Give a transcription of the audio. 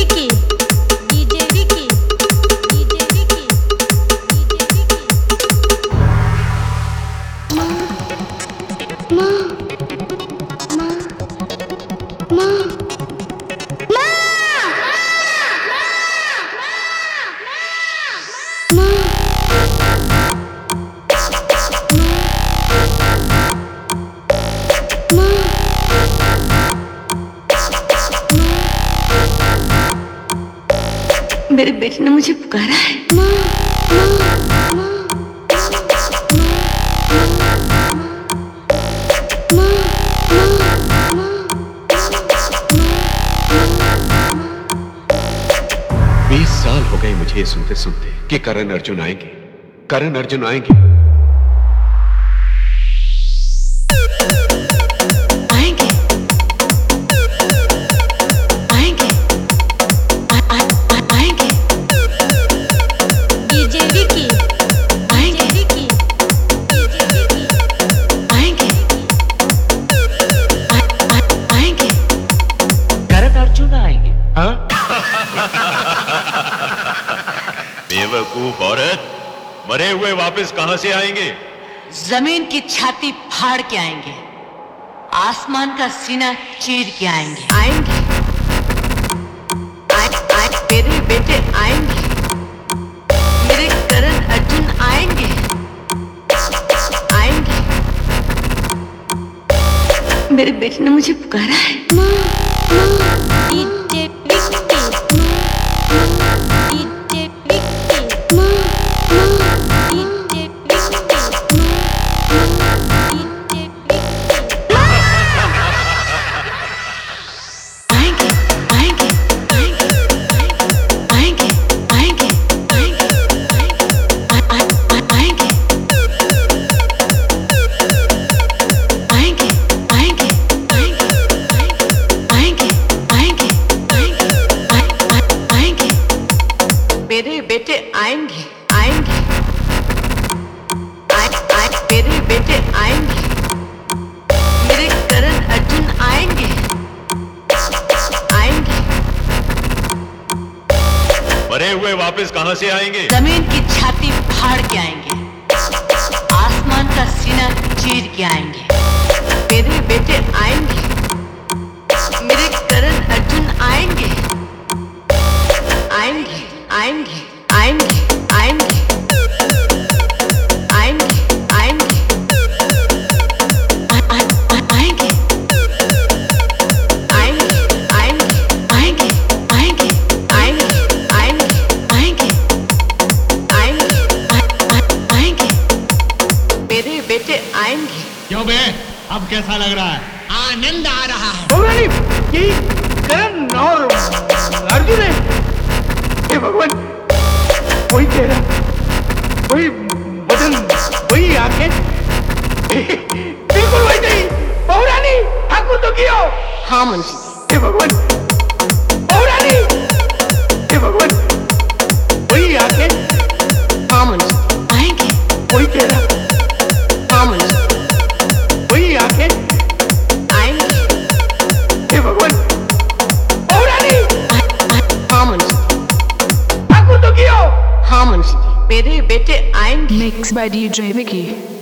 Vicky DJ Vicky DJ Vicky DJ Vicky माँ माँ माँ माँ मेरे बेटे ने मुझे पुकारा है। बीस साल हो गए मुझे सुनते सुनते कि करण अर्जुन आएंगे, करण अर्जुन आएंगे। बेवकूफ औरत, मरे हुए वापस कहां से आएंगे? जमीन की छाती फाड़ के आएंगे, आसमान का सीना चीर के आएंगे। मेरे बेटे आएंगे, मेरे करण अर्जुन आएंगे। मेरे बेटे ने मुझे पुकारा है। DJ Vicky DJ Vicky DJ मेरे बेटे आएंगे, मेरे बेटे आएंगे, मेरे करण अर्जुन आएंगे। मरे हुए वापस कहां से आएंगे? जमीन की छाती फाड़ के आएंगे, आसमान का सीना चीर के आएंगे। मेरे बेटे आएंगे, मेरे करण अर्जुन आएंगे। मेरे बेटे आएंगे। क्यों बे, अब कैसा लग रहा है? आनंद आ रहा है। पौराणी, यही करण और अर्जुन है। हे भगवान, वही चेहरा, वही बदन, वही आंखें, बिल्कुल वही नहीं। पौराणी, ठाकुर तो कियो। हाँ मुंशी जी। हे भगवान, पौराणी, हे भगवान, वही आंखें। हाँ मुंशी जी। आएंगे। वही चेहरा, हाँ मुंशी जी। वही आंखें। आएंगे। हे भगवान, पौराणी, हाँ मुंशी जी। ठाकुर तो कियो। हाँ मुंशी जी। मेरे बेटे आएंगे। Mixed by DJ Vicky.